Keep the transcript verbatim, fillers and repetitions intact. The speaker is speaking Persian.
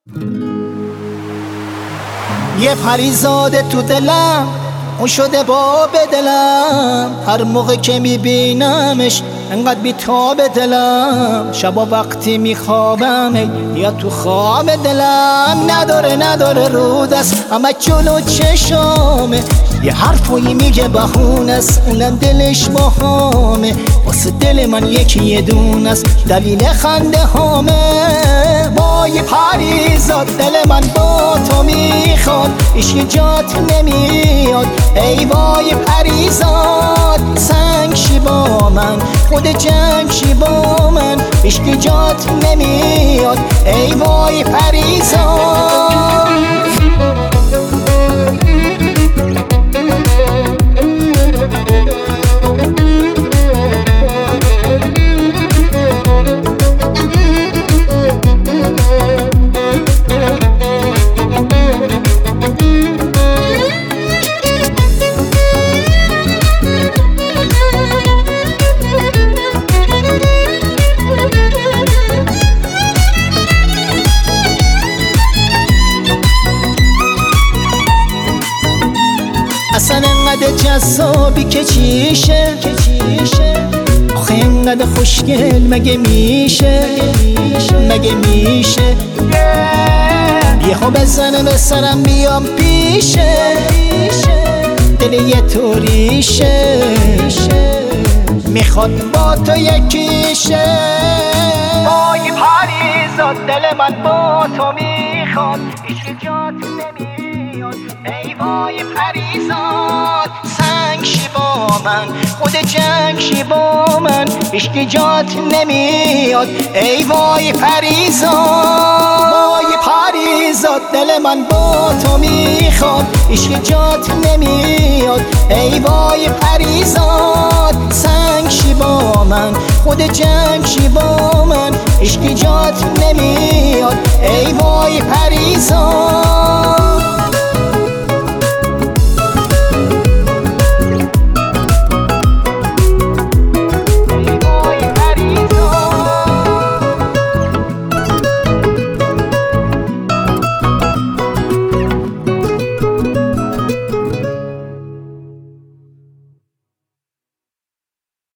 یه پریزاده تو دلم اون شده باب دلم، هر موقع که میبینمش انقدر بیتاب دلم. شبا وقتی میخوابم یا تو خواب دلم نداره نداره رود است، اما جلو چشامه یه حرفایی میگه بهونه است، اونم دلش باهامه. واسه دل من یکی یه دونه است، دلیل خنده هامه. وای پریزاد دل من با تو میخواد، ایشکی جات نمیاد. ای وای پریزاد سنگ شی با من، خود جنگ شی با من، ایشکی جات نمیاد. ای وای پریزاد اصلا انقدر جذابی که چیشه، آخه انقدر خوشگل مگه میشه، مگه میشه یهو بزنه به سرم بیام پیشه، دل یه طوریشه میخواد با تو یکیشه. وای پریزاد دل من با تو میخواد، هیچ جات نمیاد. ای وای پریزاد سنگ شی با من، خود جنگ شی با من، هیچکی جات نمیاد. ای وای پریزاد وای پریزاد دل من با تو میخواد، هیچکی جات نمیاد. ای وای پریزاد سنگ شی با من، خود جنگ شی با من، هیچکی جات نمیاد. ای وای پریزاد